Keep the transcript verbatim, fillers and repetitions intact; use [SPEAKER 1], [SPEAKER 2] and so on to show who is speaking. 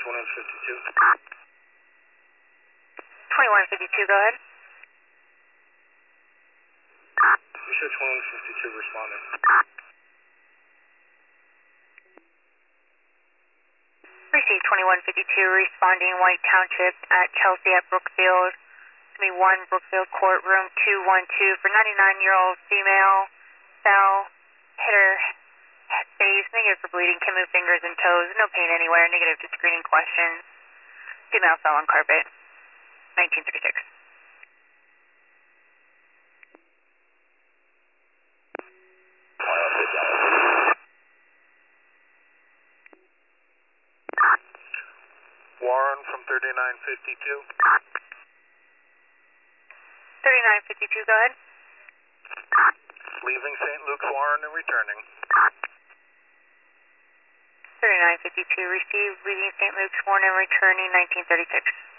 [SPEAKER 1] twenty-one fifty-two.
[SPEAKER 2] twenty-one fifty-two, go ahead.
[SPEAKER 1] You said twenty-one fifty-two responding.
[SPEAKER 2] Received twenty-one fifty-two responding White Township at Chelsea at Brookfield. It's me one Brookfield Court, room two one two for ninety-nine-year-old female. Fell, hit her face, negative for bleeding, can move fingers and toes, no pain anywhere, negative to screening questions. Female fell on carpet, nineteen thirty-six.
[SPEAKER 1] Warren from thirty-nine fifty-two.
[SPEAKER 2] thirty-nine fifty-two, go ahead.
[SPEAKER 1] Leaving Saint Luke's Warren and returning.
[SPEAKER 2] thirty-nine fifty-two, received, leaving Saint Luke's Warren and returning, nineteen thirty-six.